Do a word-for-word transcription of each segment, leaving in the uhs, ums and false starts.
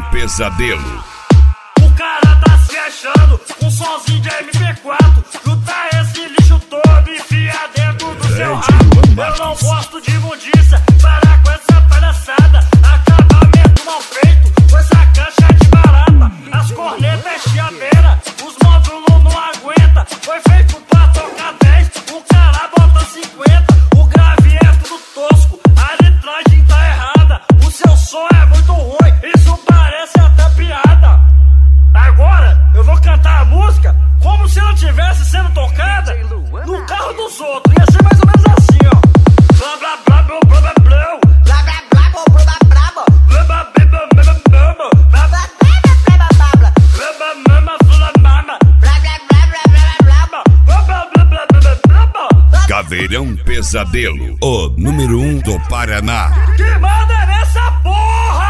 pesadelo. O cara tá se achando um sonzinho de M P quatro. Junta esse lixo todo e enfia dentro do seu rabo. Eu não gosto de imundícia, parar com essa palhaçada. Acabamento mal feito com essa cancha de barata. As cornetas é chiadeira, os módulos não aguenta. Foi feito pra tocar dez, o cara bota cinquenta. O grave é tudo tosco, a litragem tá errada. O seu som é muito ruim, isso parece até piada. Agora eu vou cantar a música como se ela tivesse sendo tocada no carro dos outros. Ia ser mais ou menos assim, ó. Blá blá blá blá blá blá blá. Blá blá blá blá blá blá blá. Blá blá blá blá blá blá. Blá blá blá blá blá blá. Blá blá blá blá blá blá. Blá blá blá blá blá blá. Blá blá blá blá blá blá. Caveirão Pesadelo, o número um do Paraná. Que manda nessa porra!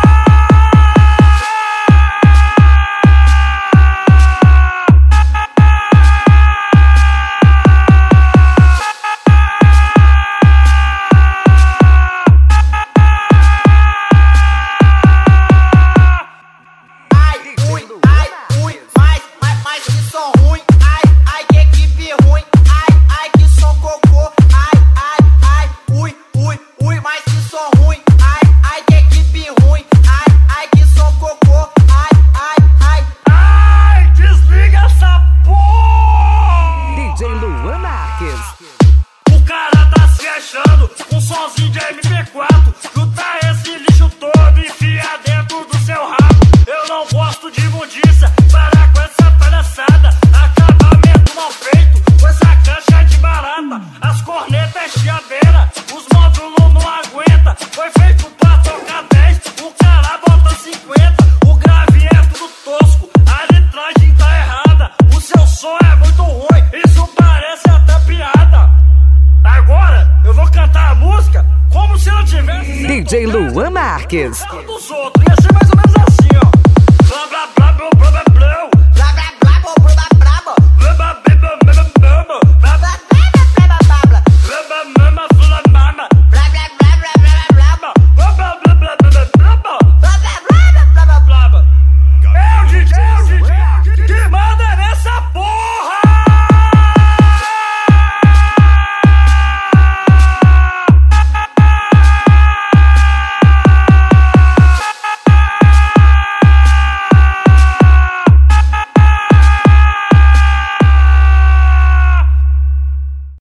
Um sonzinho de M P quatro, junta esse lixo todo e enfia dentro do seu rabo. Eu não gosto de imundícia, parar com essa palhaçada. Acabamento mal feito com essa cancha de barata. As cornetas é chiadeira, os módulos não aguenta. Foi feito pra tocar dez, o cara bota cinquenta. O grave é tudo tosco, a litragem tá errada. O seu som é muito ruim, isso parece até piada. Agora eu vou cantar a música como se ela tivesse D J Luan Marques. dos outros.